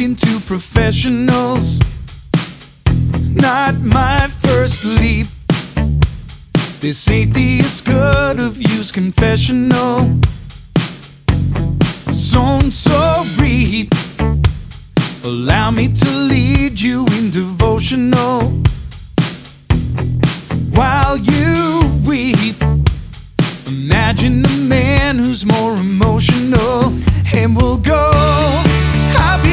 talking to professionals. Not my first leap. This atheist good of you's confessional. Zone so reap. Allow me to lead you in devotional while you